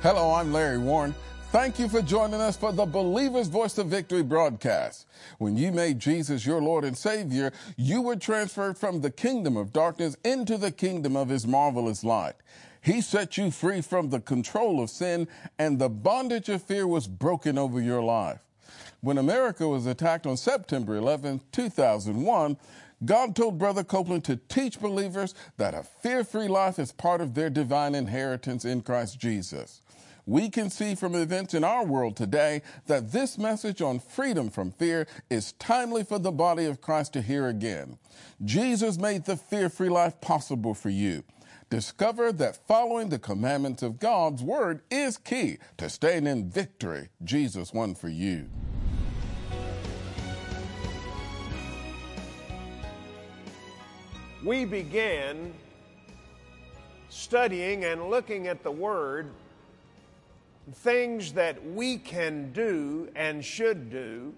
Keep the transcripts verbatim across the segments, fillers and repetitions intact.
Hello, I'm Larry Warren. Thank you for joining us for the Believer's Voice of Victory broadcast. When you made Jesus your Lord and Savior, you were transferred from the kingdom of darkness into the kingdom of His marvelous light. He set you free from the control of sin, and the bondage of fear was broken over your life. When America was attacked on September eleventh, two thousand one, God told Brother Copeland to teach believers that a fear-free life is part of their divine inheritance in Christ Jesus. We can see from events in our world today that this message on freedom from fear is timely for the body of Christ to hear again. Jesus made the fear-free life possible for you. Discover that following the commandments of God's Word is key to staying in victory Jesus won for you. We began studying and looking at the Word, things that we can do and should do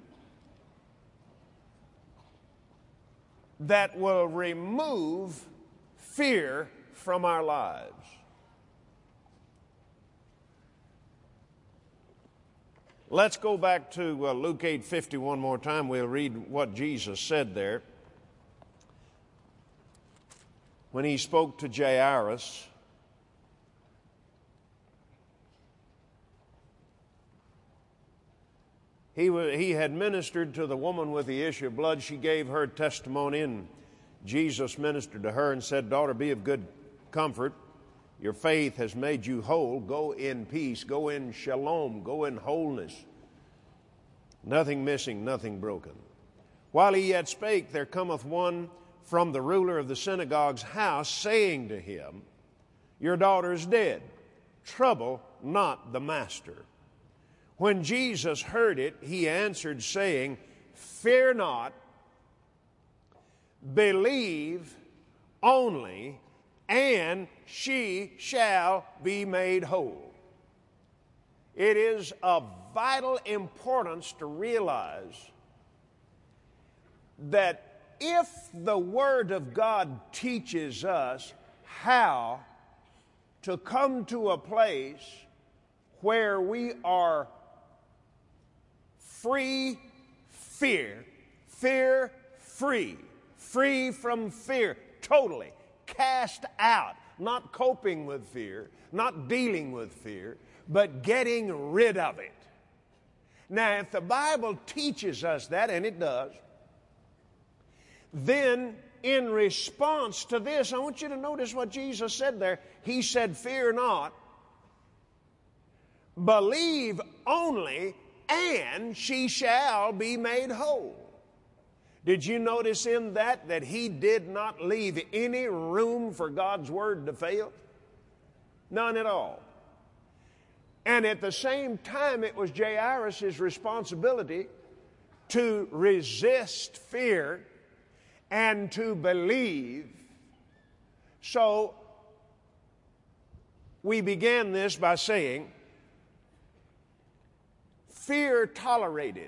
that will remove fear from our lives. Let's go back to uh, Luke eight fifty one more time. We'll read what Jesus said there when He spoke to Jairus. He, he had ministered to the woman with the issue of blood. She gave her testimony, and Jesus ministered to her and said, "Daughter, be of good comfort. Your faith has made you whole. Go in peace. Go in shalom. Go in wholeness. Nothing missing, nothing broken." While he yet spake, there cometh one from the ruler of the synagogue's house, saying to him, "Your daughter is dead. Trouble not the master." When Jesus heard it, he answered, saying, "Fear not, believe only, and she shall be made whole." It is of vital importance to realize that if the Word of God teaches us how to come to a place where we are free fear, fear free, free from fear, totally cast out, not coping with fear, not dealing with fear, but getting rid of it. Now, if the Bible teaches us that, and it does, then in response to this, I want you to notice what Jesus said there. He said, "Fear not, believe only, and she shall be made whole." Did you notice in that that He did not leave any room for God's Word to fail? None at all. And at the same time, it was Jairus' responsibility to resist fear and to believe. So we began this by saying, fear tolerated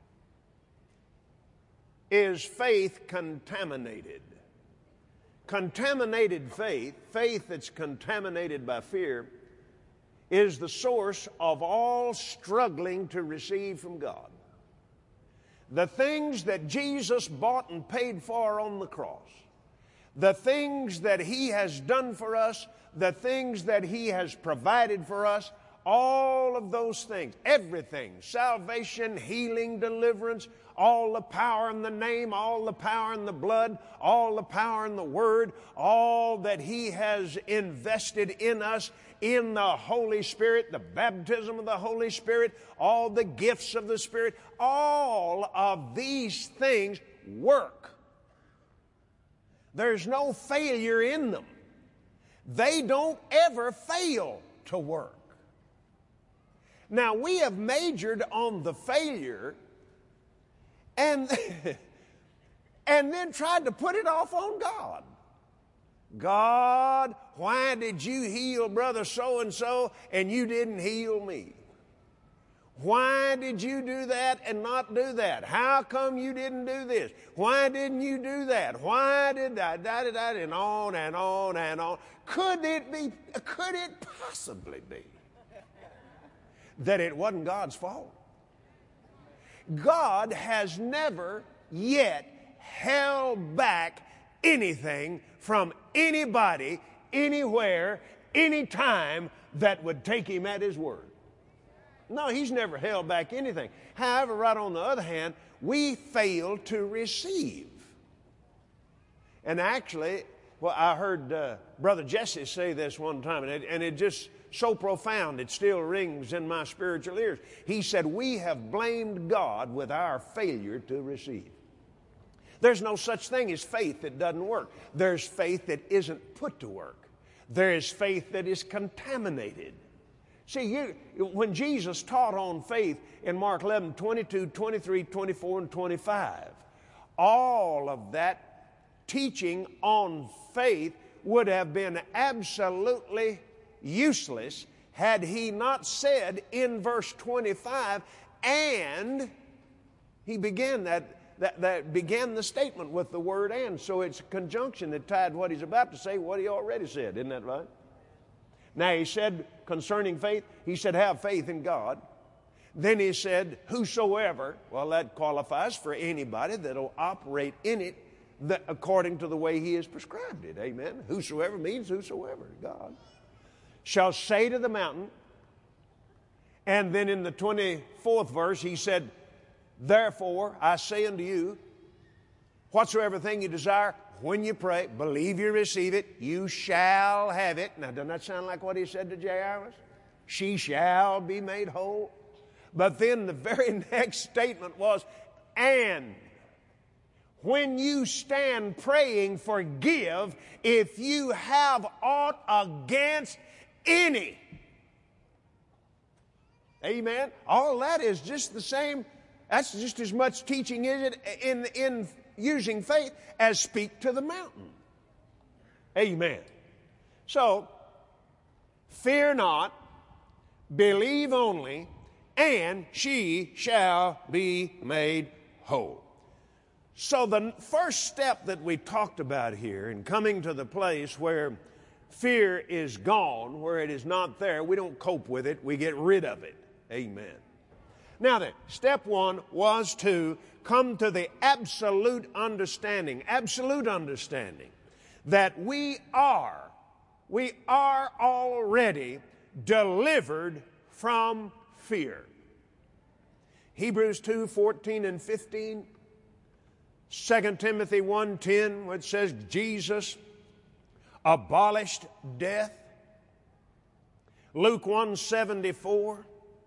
is faith contaminated. Contaminated faith, faith that's contaminated by fear, is the source of all struggling to receive from God. The things that Jesus bought and paid for on the cross, the things that He has done for us, the things that He has provided for us, all of those things, everything, salvation, healing, deliverance, all the power in the name, all the power in the blood, all the power in the Word, all that He has invested in us in the Holy Spirit, the baptism of the Holy Spirit, all the gifts of the Spirit, all of these things work. There's no failure in them. They don't ever fail to work. Now, we have majored on the failure and, and then tried to put it off on God. God, why did you heal brother so-and-so and you didn't heal me? Why did you do that and not do that? How come you didn't do this? Why didn't you do that? Why did I, da, da, da, and on and on and on. Could it be, could it possibly be that it wasn't God's fault. God has never yet held back anything from anybody, anywhere, anytime that would take Him at His word. No, He's never held back anything. However, right on the other hand, we fail to receive. And actually, well, I heard uh, Brother Jesse say this one time, and it, and it just so profound, it still rings in my spiritual ears. He said, we have blamed God with our failure to receive. There's no such thing as faith that doesn't work. There's faith that isn't put to work. There is faith that is contaminated. See, you, when Jesus taught on faith in Mark eleven, twenty-two, twenty-three, twenty-four, and twenty-five, all of that teaching on faith would have been absolutely useless had He not said in verse twenty-five, and He began that, that, that began the statement with the word and. So it's a conjunction that tied what He's about to say, what He already said. Isn't that right? Now, He said concerning faith, He said, have faith in God. Then He said, whosoever, well, that qualifies for anybody that'll operate in it the, according to the way He has prescribed it. Amen. Whosoever means whosoever, God. Shall say to the mountain, and then in the twenty-fourth verse, He said, therefore, I say unto you, whatsoever thing you desire, when you pray, believe you receive it, you shall have it. Now, doesn't that sound like what He said to Jairus? She shall be made whole. But then the very next statement was, and when you stand praying, forgive if you have aught against any. Amen. All that is just the same. That's just as much teaching, is it, in, in using faith as speak to the mountain. Amen. So, fear not, believe only, and she shall be made whole. So the first step that we talked about here in coming to the place where fear is gone, where it is not there, we don't cope with it, we get rid of it. Amen. Now then, step one was to come to the absolute understanding, absolute understanding that we are, we are already delivered from fear. Hebrews two, fourteen and fifteen, Second Timothy one, ten, which says Jesus abolished death. Luke one, seventy-four.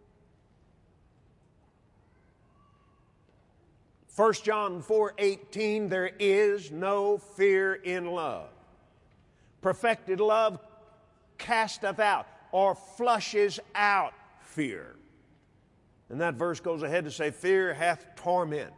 First John four, eighteen, there is no fear in love. Perfected love casteth out or flushes out fear. And that verse goes ahead to say, fear hath torment.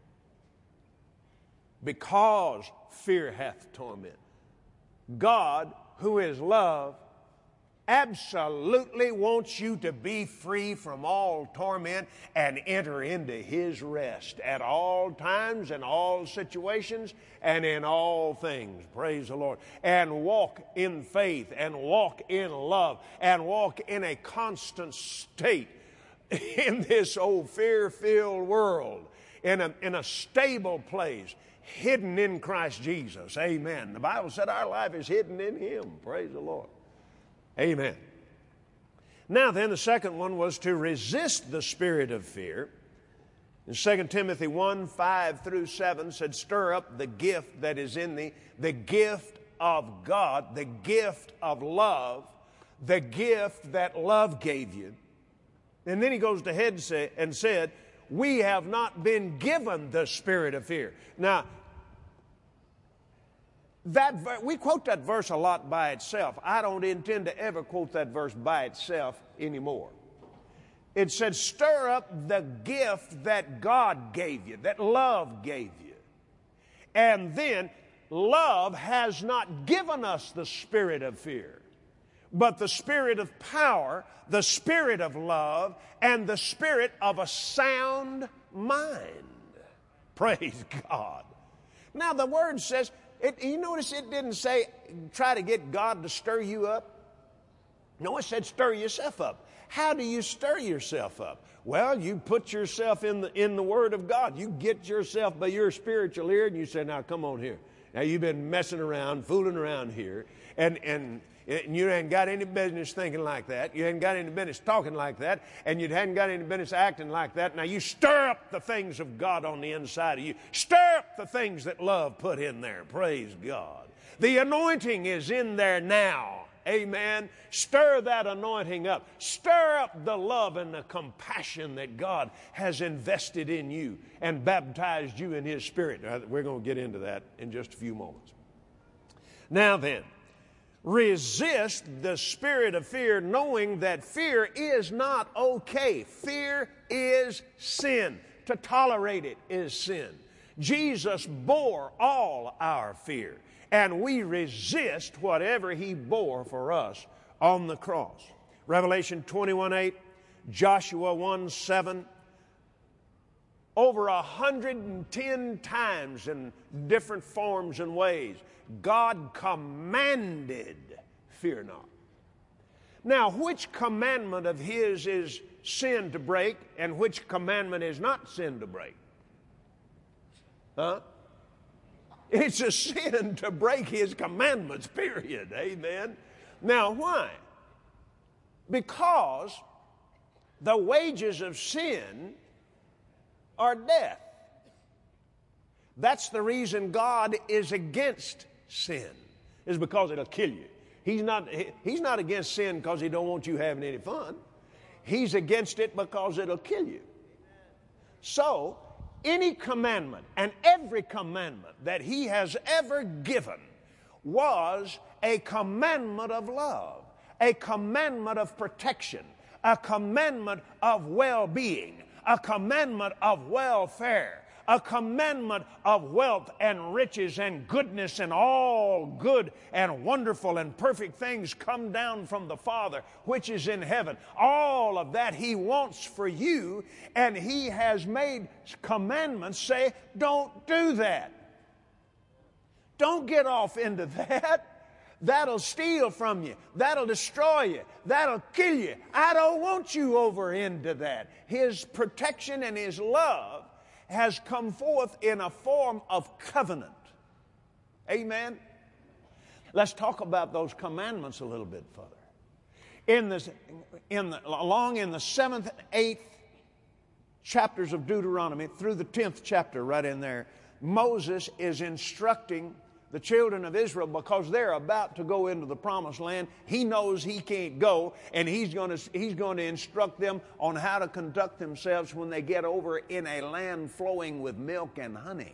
Because fear hath torment. God, who is love, absolutely wants you to be free from all torment and enter into His rest at all times and all situations and in all things. Praise the Lord. And walk in faith and walk in love and walk in a constant state in this old fear-filled world, in a, in a stable place, hidden in Christ Jesus. Amen. The Bible said our life is hidden in Him. Praise the Lord. Amen. Now then, the second one was to resist the spirit of fear. In Second Timothy one, five through seven said, stir up the gift that is in thee, the gift of God, the gift of love, the gift that love gave you. And then he goes ahead and, say, and said, we have not been given the spirit of fear. Now, that we quote that verse a lot by itself. I don't intend to ever quote that verse by itself anymore. It said, stir up the gift that God gave you, that love gave you. And then, love has not given us the spirit of fear, but the spirit of power, the spirit of love, and the spirit of a sound mind. Praise God. Now the word says, it, you notice it didn't say try to get God to stir you up. No, it said stir yourself up. How do you stir yourself up? Well, you put yourself in the, in the Word of God. You get yourself by your spiritual ear and you say, now come on here. Now you've been messing around, fooling around here, and, and, and you ain't got any business thinking like that. You ain't got any business talking like that, and you hadn't got any business acting like that. Now you stir up the things of God on the inside of you. Stir up the things that love put in there. Praise God. The anointing is in there now. Amen. Stir that anointing up. Stir up the love and the compassion that God has invested in you and baptized you in His Spirit. We're going to get into that in just a few moments. Now then, resist the spirit of fear, knowing that fear is not okay. Fear is sin. To tolerate it is sin. Jesus bore all our fear, and we resist whatever He bore for us on the cross. Revelation twenty-one eight, Joshua one seven, over one hundred ten times in different forms and ways, God commanded, fear not. Now, which commandment of His is sin to break, and which commandment is not sin to break? Huh? It's a sin to break His commandments, period. Amen. Now, why? Because the wages of sin are death. That's the reason God is against sin, is because it'll kill you. He's not, he's not against sin because He don't want you having any fun. He's against it because it'll kill you. So, any commandment and every commandment that He has ever given was a commandment of love, a commandment of protection, a commandment of well-being, a commandment of welfare, a commandment of wealth and riches and goodness, and all good and wonderful and perfect things come down from the Father which is in heaven. All of that He wants for you, and He has made commandments say, don't do that. Don't get off into that. That'll steal from you. That'll destroy you. That'll kill you. I don't want you over into that. His protection and His love has come forth in a form of covenant. Amen? Let's talk about those commandments a little bit further. In this, in the, along in the seventh, eighth chapters of Deuteronomy, through the tenth chapter right in there, Moses is instructing the children of Israel because they're about to go into the promised land. He knows he can't go, and he's going to, he's going to instruct them on how to conduct themselves when they get over in a land flowing with milk and honey.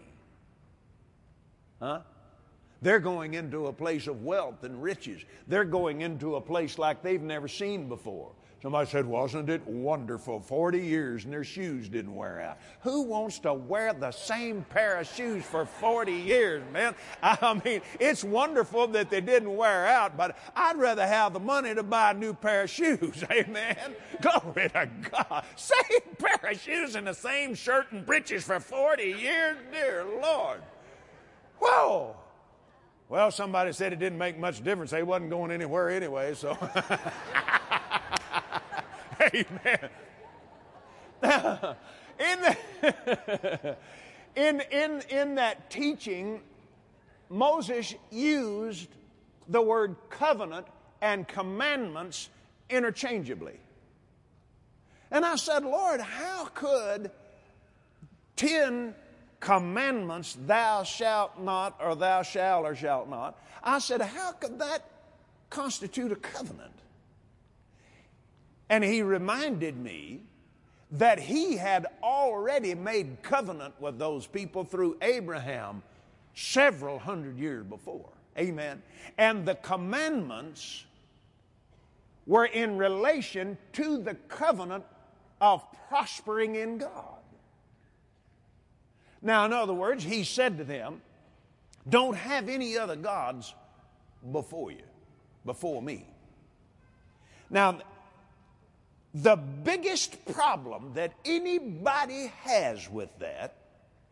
Huh? They're going into a place of wealth and riches. They're going into a place like they've never seen before. Somebody said, wasn't it wonderful? forty years and their shoes didn't wear out. Who wants to wear the same pair of shoes for forty years, man? I mean, it's wonderful that they didn't wear out, but I'd rather have the money to buy a new pair of shoes. Amen? Glory to God. Same pair of shoes and the same shirt and breeches for forty years? Dear Lord. Whoa. Well, somebody said it didn't make much difference. They wasn't going anywhere anyway, so... Amen. in, the, in, in, in that teaching, Moses used the word covenant and commandments interchangeably. And I said, Lord, how could ten commandments, thou shalt not, or thou shalt or shalt not, I said, how could that constitute a covenant? And he reminded me that he had already made covenant with those people through Abraham several hundred years before. Amen. And the commandments were in relation to the covenant of prospering in God. Now, in other words, he said to them, don't have any other gods before you, before me. Now, the biggest problem that anybody has with that,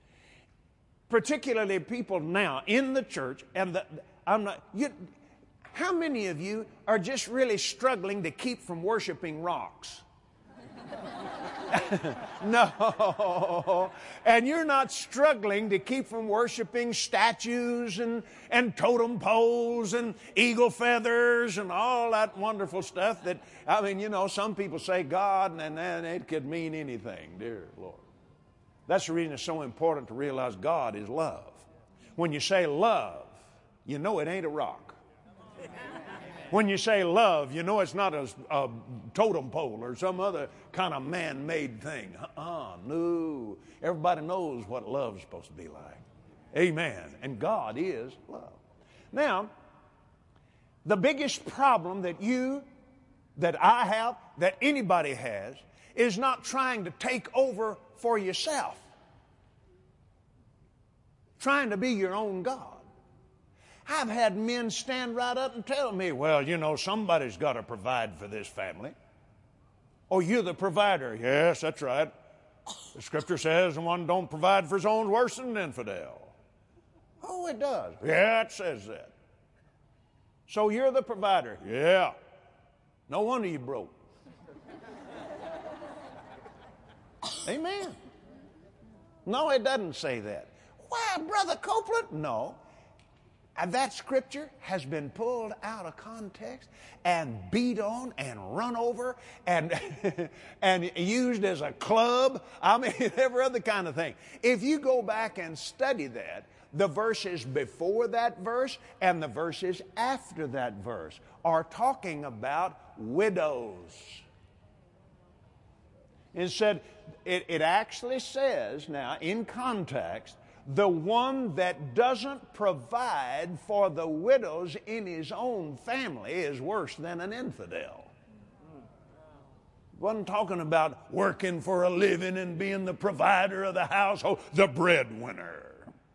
particularly people now in the church, and the, I'm not, you, How many of you are just really struggling to keep from worshiping rocks? No. And you're not struggling to keep from worshiping statues and, and totem poles and eagle feathers and all that wonderful stuff that, I mean, you know, some people say God and then it could mean anything, dear Lord. That's the reason it's so important to realize God is love. When you say love, you know it ain't a rock. When you say love, you know it's not a, a totem pole or some other kind of man-made thing. Uh-uh, no. Everybody knows what love's supposed to be like. Amen. And God is love. Now, the biggest problem that you, that I have, that anybody has, is not trying to take over for yourself. Trying to be your own God. I've had men stand right up and tell me, well, you know, somebody's got to provide for this family. Oh, you're the provider. Yes, that's right. The Scripture says the one don't provide for his own is worse than an infidel. Oh, it does. Yeah, it says that. So you're the provider. Yeah. No wonder you broke. Amen. No, it doesn't say that. Why, Brother Copeland? No. And that scripture has been pulled out of context and beat on and run over and, and used as a club. I mean, every other kind of thing. If you go back and study that, the verses before that verse and the verses after that verse are talking about widows. It said, it, it actually says now in context, the one that doesn't provide for the widows in his own family is worse than an infidel. Wasn't talking about working for a living and being the provider of the household, the breadwinner.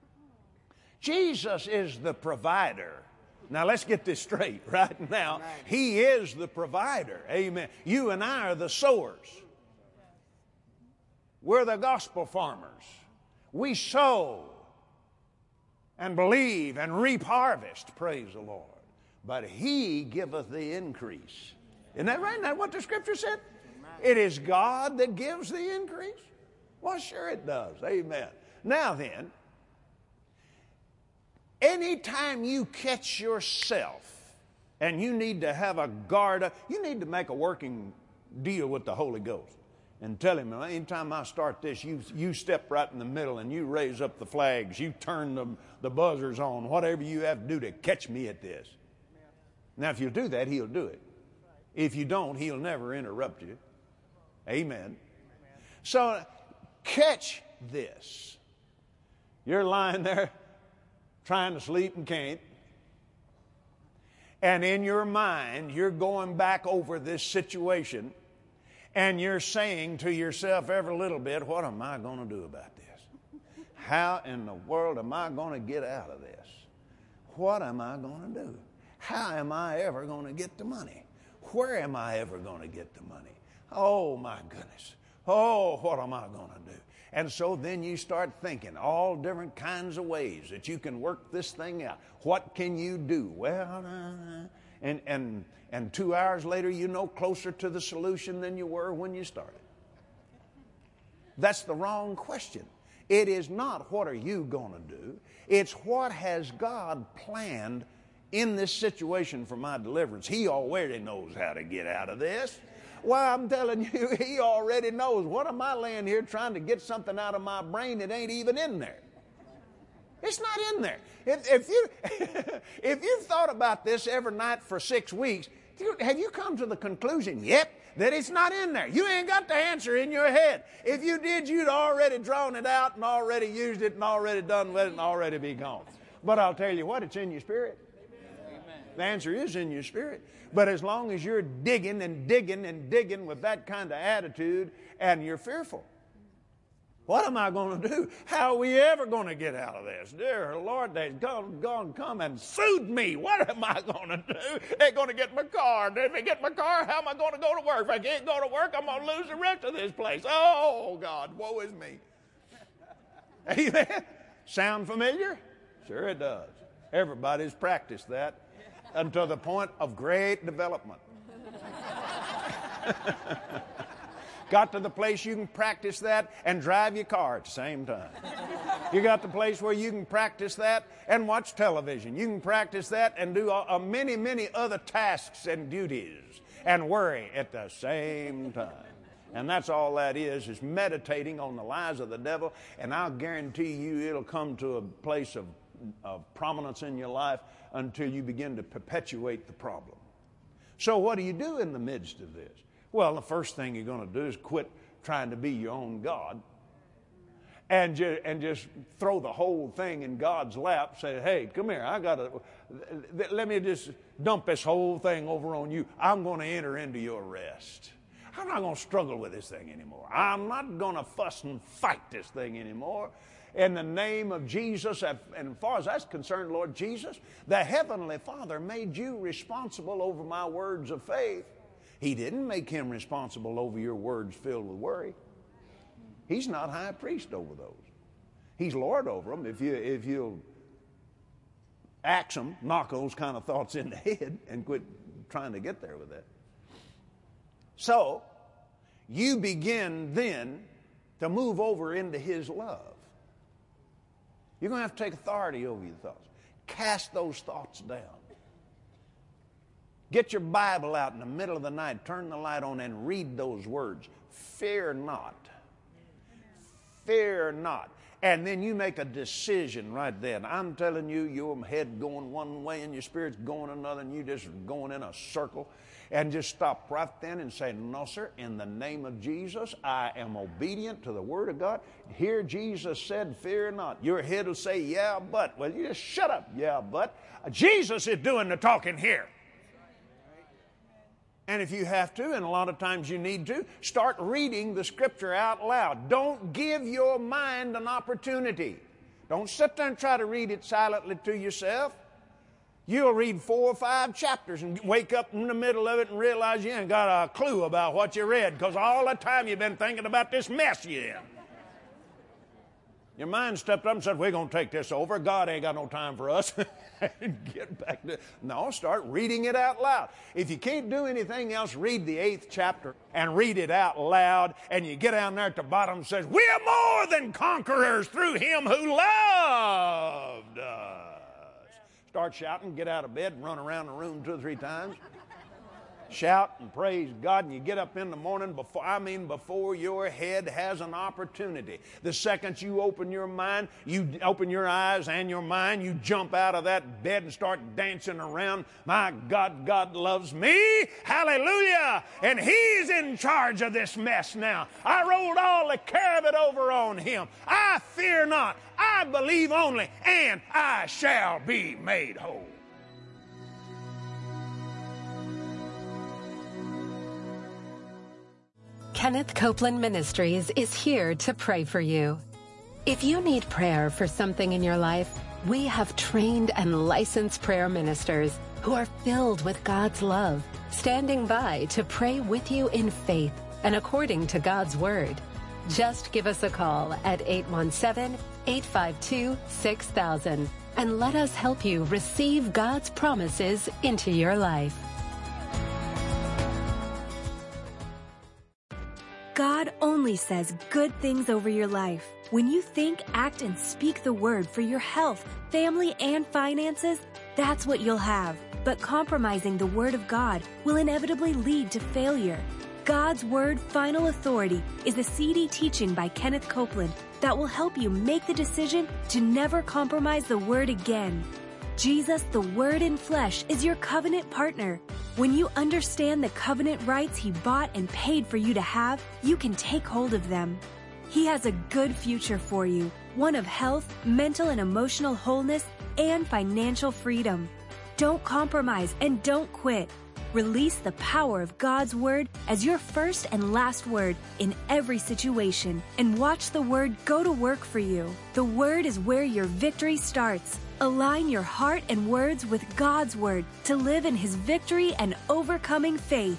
Jesus is the provider. Now let's get this straight right now. He is the provider. Amen. You and I are the sowers. We're the gospel farmers. We sow and believe and reap harvest, praise the Lord. But He giveth the increase. Isn't that right? Isn't that what the Scripture said? It is God that gives the increase? Well, sure it does. Amen. Now then, anytime you catch yourself and you need to have a guard up, you need to make a working deal with the Holy Ghost. And tell him, anytime I start this, you, you step right in the middle and you raise up the flags. You turn the, the buzzers on, whatever you have to do to catch me at this. Now, if you'll do that, he'll do it. If you don't, he'll never interrupt you. Amen. So, catch this. You're lying there trying to sleep and can't. And in your mind, you're going back over this situation. And you're saying to yourself every little bit, what am I going to do about this? How in the world am I going to get out of this? What am I going to do? How am I ever going to get the money? Where am I ever going to get the money? Oh, my goodness. Oh, what am I going to do? And so then you start thinking all different kinds of ways that you can work this thing out. What can you do? Well, uh, and and and two hours later, you know closer to the solution than you were when you started. That's the wrong question. It is not what are you going to do. It's what has God planned in this situation for my deliverance. He already knows how to get out of this. Well, I'm telling you, He already knows. What am I laying here trying to get something out of my brain that ain't even in there? It's not in there. If, if you if you've thought about this every night for six weeks, have you come to the conclusion yet that it's not in there? You ain't got the answer in your head. If you did, you'd already drawn it out and already used it and already done with it and already be gone. But I'll tell you what, it's in your spirit. Amen. The answer is in your spirit. But as long as you're digging and digging and digging with that kind of attitude and you're fearful, what am I going to do? How are we ever going to get out of this? Dear Lord, they've gone, gone come and sued me. What am I going to do? They're going to get my car. And if they get my car, how am I going to go to work? If I can't go to work, I'm going to lose the rest of this place. Oh, God, woe is me. Amen. Sound familiar? Sure it does. Everybody's practiced that. until the point of great development. Got to the place you can practice that and drive your car at the same time. You got the place where you can practice that and watch television. You can practice that and do uh, many, many other tasks and duties and worry at the same time. And that's all that is, is meditating on the lies of the devil. And I'll guarantee you it'll come to a place of, of prominence in your life until you begin to perpetuate the problem. So what do you do in the midst of this? Well, the first thing you're going to do is quit trying to be your own God and, ju- and just throw the whole thing in God's lap. Say, hey, come here, I got to, let me just dump this whole thing over on you. I'm going to enter into your rest. I'm not going to struggle with this thing anymore. I'm not going to fuss and fight this thing anymore. In the name of Jesus, and as far as that's concerned, Lord Jesus, the Heavenly Father made you responsible over my words of faith. He didn't make him responsible over your words filled with worry. He's not high priest over those. He's Lord over them. If you, if you'll axe them, knock those kind of thoughts in the head and quit trying to get there with that. So, you begin then to move over into his love. You're going to have to take authority over your thoughts. Cast those thoughts down. Get your Bible out in the middle of the night, turn the light on, and read those words. Fear not. Fear not. And then you make a decision right then. I'm telling you, your head going one way and your spirit's going another, and you just going in a circle. And just stop right then and say, no, sir, in the name of Jesus, I am obedient to the Word of God. Here Jesus said, fear not. Your head will say, yeah, but. Well, you just shut up, yeah, but. Jesus is doing the talking here. And if you have to, and a lot of times you need to, start reading the Scripture out loud. Don't give your mind an opportunity. Don't sit there and try to read it silently to yourself. You'll read four or five chapters and wake up in the middle of it and realize you ain't got a clue about what you read because all the time you've been thinking about this mess you're in. Your mind stepped up and said, we're going to take this over. God ain't got no time for us. Get back to No, start reading it out loud. If you can't do anything else, read the eighth chapter and read it out loud. And you get down there at the bottom and says, we are more than conquerors through him who loved us. Start shouting, get out of bed and run around the room two or three times. Shout and praise God, and you get up in the morning before, I mean before your head has an opportunity. The second you open your mind, you open your eyes and your mind, you jump out of that bed and start dancing around. My God, God loves me. Hallelujah. And he's in charge of this mess now. I rolled all the care of it over on him. I fear not. I believe only, and I shall be made whole. Kenneth Copeland Ministries is here to pray for you. If you need prayer for something in your life, we have trained and licensed prayer ministers who are filled with God's love, standing by to pray with you in faith and according to God's Word. Just give us a call at eight one seven, eight five two, six thousand and let us help you receive God's promises into your life. God only says good things over your life. When you think, act, and speak the word for your health, family, and finances, that's what you'll have. But compromising the word of God will inevitably lead to failure. God's Word Final Authority is a C D teaching by Kenneth Copeland that will help you make the decision to never compromise the Word again. Jesus, the Word in flesh, is your covenant partner. When you understand the covenant rights He bought and paid for you to have, you can take hold of them. He has a good future for you, one of health, mental and emotional wholeness, and financial freedom. Don't compromise and don't quit. Release the power of God's Word as your first and last word in every situation, and watch the Word go to work for you. The Word is where your victory starts. Align your heart and words with God's Word to live in His victory and overcoming faith.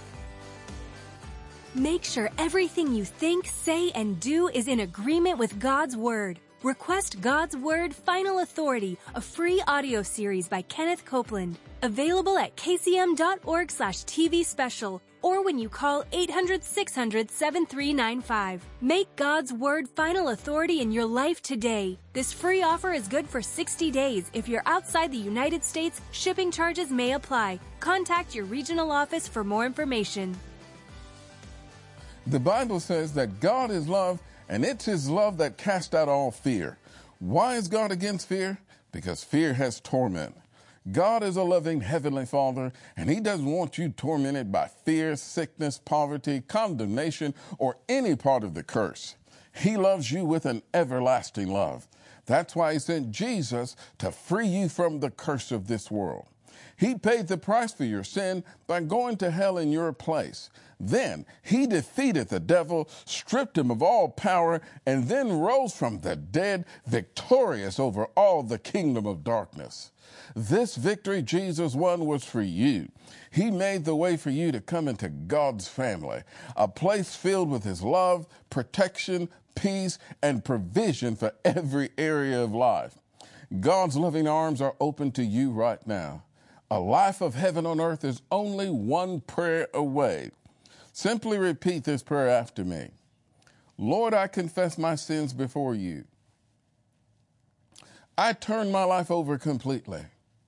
Make sure everything you think, say, and do is in agreement with God's Word. Request God's Word Final Authority, a free audio series by Kenneth Copeland. Available at kcm.org slash TV special or when you call eight hundred, six hundred, seven three nine five. Make God's Word Final Authority in your life today. This free offer is good for sixty days. If you're outside the United States, shipping charges may apply. Contact your regional office for more information. The Bible says that God is love, and it's His love that casts out all fear. Why is God against fear? Because fear has torment. God is a loving Heavenly Father, and He doesn't want you tormented by fear, sickness, poverty, condemnation, or any part of the curse. He loves you with an everlasting love. That's why He sent Jesus to free you from the curse of this world. He paid the price for your sin by going to hell in your place. Then He defeated the devil, stripped him of all power, and then rose from the dead, victorious over all the kingdom of darkness. This victory Jesus won was for you. He made the way for you to come into God's family, a place filled with His love, protection, peace, and provision for every area of life. God's loving arms are open to you right now. A life of heaven on earth is only one prayer away. Simply repeat this prayer after me. Lord, I confess my sins before you. I turn my life over completely.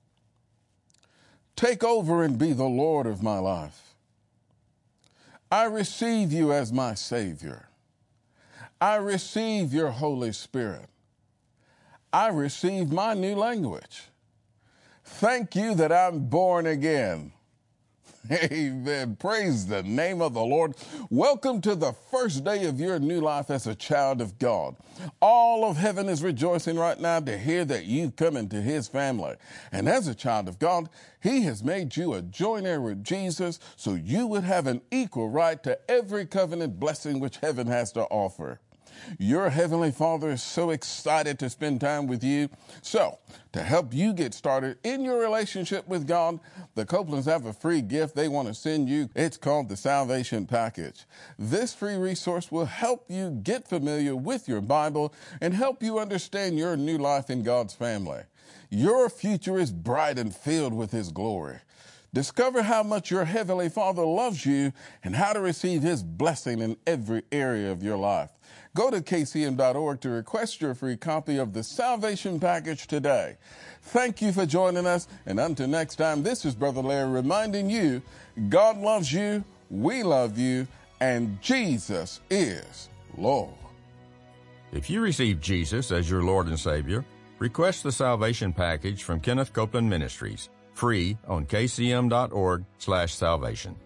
Take over and be the Lord of my life. I receive you as my Savior. I receive your Holy Spirit. I receive my new language. Thank you that I'm born again. Amen. Praise the name of the Lord. Welcome to the first day of your new life as a child of God. All of heaven is rejoicing right now to hear that you've come into His family. And as a child of God, He has made you a joint heir with Jesus so you would have an equal right to every covenant blessing which heaven has to offer. Your Heavenly Father is so excited to spend time with you. So, to help you get started in your relationship with God, the Copelands have a free gift they want to send you. It's called the Salvation Package. This free resource will help you get familiar with your Bible and help you understand your new life in God's family. Your future is bright and filled with His glory. Discover how much your Heavenly Father loves you and how to receive His blessing in every area of your life. Go to k c m dot org to request your free copy of the Salvation Package today. Thank you for joining us, and until next time, this is Brother Larry reminding you, God loves you, we love you, and Jesus is Lord. If you receive Jesus as your Lord and Savior, request the Salvation Package from Kenneth Copeland Ministries, free on k c m dot org slash salvation.